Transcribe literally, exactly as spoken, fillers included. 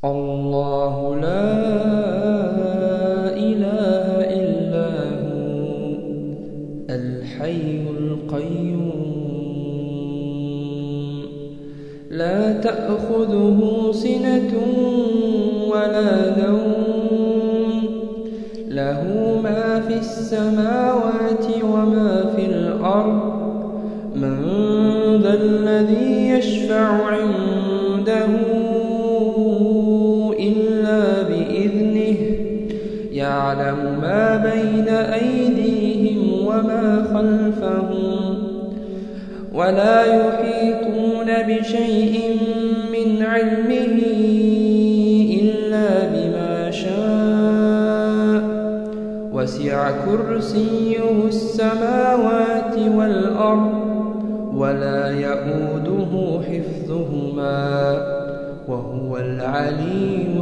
الله لا إله إلا هو الحي القيوم لا تأخذه سنة ولا نوم له ما في السماوات وما في الأرض من ذا الذي يشفع عنده إلا بإذنه يعلم ما بين أيديهم وما خلفهم ولا يحيطون بشيء من علمه إلا بما شاء وسع كرسيه السماوات والأرض ولا يئوده حفظهما وهو العلي